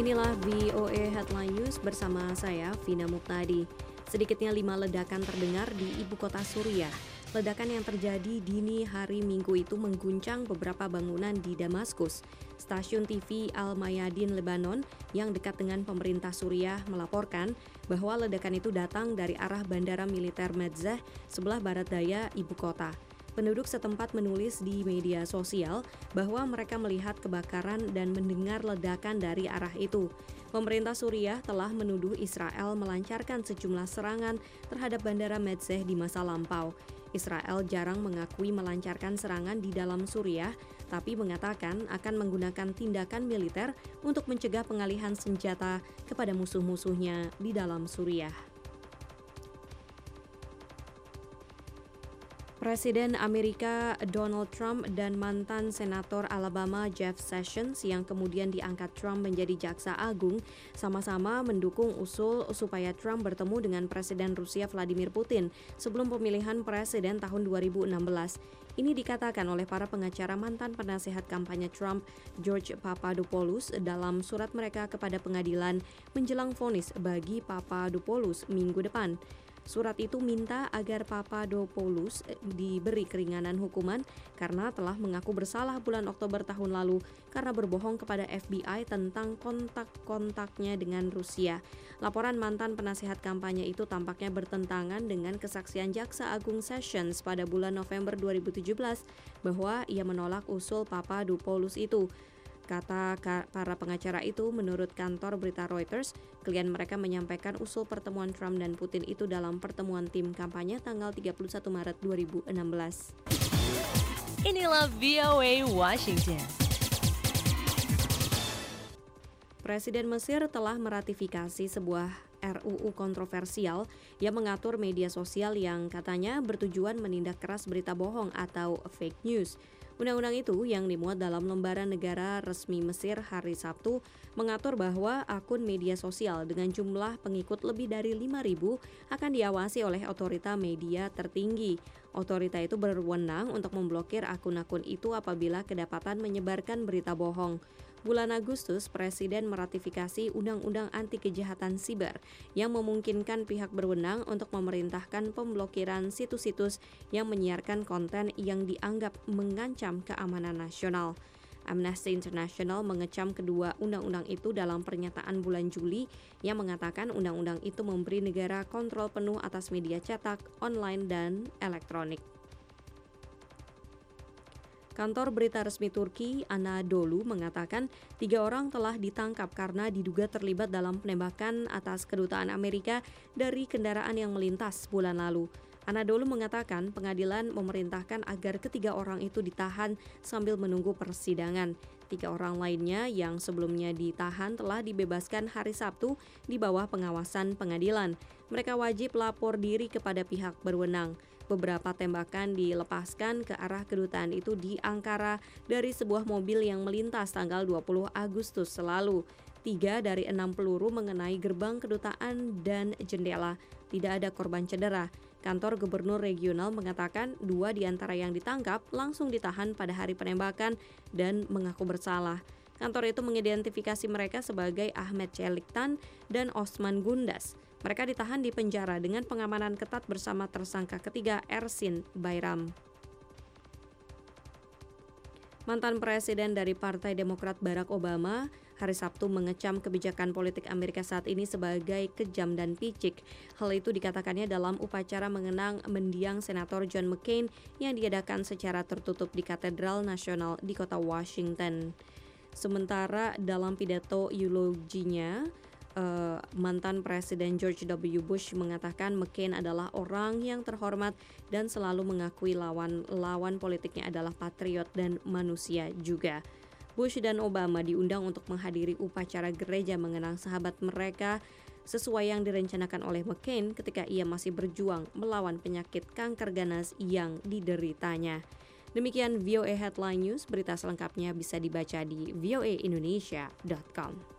Inilah VOA Headline News bersama saya, Vina Muqtadi. Sedikitnya 5 ledakan terdengar di ibu kota Suriah. Ledakan yang terjadi dini hari Minggu itu mengguncang beberapa bangunan di Damaskus. Stasiun TV Al-Mayadin Lebanon yang dekat dengan pemerintah Suriah melaporkan bahwa ledakan itu datang dari arah bandara militer Metzeh sebelah barat daya ibu kota. Penduduk setempat menulis di media sosial bahwa mereka melihat kebakaran dan mendengar ledakan dari arah itu. Pemerintah Suriah telah menuduh Israel melancarkan sejumlah serangan terhadap bandara Metzeh di masa lampau. Israel jarang mengakui melancarkan serangan di dalam Suriah, tapi mengatakan akan menggunakan tindakan militer untuk mencegah pengalihan senjata kepada musuh-musuhnya di dalam Suriah. Presiden Amerika Donald Trump dan mantan Senator Alabama Jeff Sessions yang kemudian diangkat Trump menjadi jaksa agung sama-sama mendukung usul supaya Trump bertemu dengan Presiden Rusia Vladimir Putin sebelum pemilihan presiden tahun 2016. Ini dikatakan oleh para pengacara mantan penasehat kampanye Trump, George Papadopoulos, dalam surat mereka kepada pengadilan menjelang vonis bagi Papadopoulos minggu depan. Surat itu minta agar Papadopoulos diberi keringanan hukuman karena telah mengaku bersalah bulan Oktober tahun lalu karena berbohong kepada FBI tentang kontak-kontaknya dengan Rusia. Laporan mantan penasehat kampanye itu tampaknya bertentangan dengan kesaksian Jaksa Agung Sessions pada bulan November 2017 bahwa ia menolak usul Papadopoulos itu. Kata para pengacara itu, menurut kantor berita Reuters, klien mereka menyampaikan usul pertemuan Trump dan Putin itu dalam pertemuan tim kampanye tanggal 31 Maret 2016. Inilah VOA Washington. Presiden Mesir telah meratifikasi sebuah RUU kontroversial yang mengatur media sosial yang katanya bertujuan menindak keras berita bohong atau fake news. Undang-undang itu yang dimuat dalam lembaran negara resmi Mesir hari Sabtu mengatur bahwa akun media sosial dengan jumlah pengikut lebih dari 5.000 akan diawasi oleh otorita media tertinggi. Otorita itu berwenang untuk memblokir akun-akun itu apabila kedapatan menyebarkan berita bohong. Bulan Agustus, Presiden meratifikasi Undang-Undang Anti Kejahatan Siber yang memungkinkan pihak berwenang untuk memerintahkan pemblokiran situs-situs yang menyiarkan konten yang dianggap mengancam keamanan nasional. Amnesty International mengecam kedua undang-undang itu dalam pernyataan bulan Juli yang mengatakan undang-undang itu memberi negara kontrol penuh atas media cetak, online, dan elektronik. Kantor berita resmi Turki, Anadolu, mengatakan 3 orang telah ditangkap karena diduga terlibat dalam penembakan atas kedutaan Amerika dari kendaraan yang melintas bulan lalu. Anadolu mengatakan pengadilan memerintahkan agar ketiga orang itu ditahan sambil menunggu persidangan. 3 orang lainnya yang sebelumnya ditahan telah dibebaskan hari Sabtu di bawah pengawasan pengadilan. Mereka wajib lapor diri kepada pihak berwenang. Beberapa tembakan dilepaskan ke arah kedutaan itu di Ankara dari sebuah mobil yang melintas tanggal 20 Agustus lalu. 3 dari 6 peluru mengenai gerbang kedutaan dan jendela. Tidak ada korban cedera. Kantor Gubernur Regional mengatakan 2 di antara yang ditangkap langsung ditahan pada hari penembakan dan mengaku bersalah. Kantor itu mengidentifikasi mereka sebagai Ahmet Çeliktan dan Osman Gundas. Mereka ditahan di penjara dengan pengamanan ketat bersama tersangka ketiga Ersin Bayram. Mantan Presiden dari Partai Demokrat Barack Obama hari Sabtu mengecam kebijakan politik Amerika saat ini sebagai kejam dan picik. Hal itu dikatakannya dalam upacara mengenang mendiang Senator John McCain yang diadakan secara tertutup di Katedral Nasional di kota Washington. Sementara dalam pidato euloginya, mantan Presiden George W. Bush mengatakan McCain adalah orang yang terhormat dan selalu mengakui lawan politiknya adalah patriot dan manusia juga. Bush dan Obama diundang untuk menghadiri upacara gereja mengenang sahabat mereka sesuai yang direncanakan oleh McCain ketika ia masih berjuang melawan penyakit kanker ganas yang dideritanya. Demikian VOA Headline News, berita selengkapnya bisa dibaca di voaindonesia.com.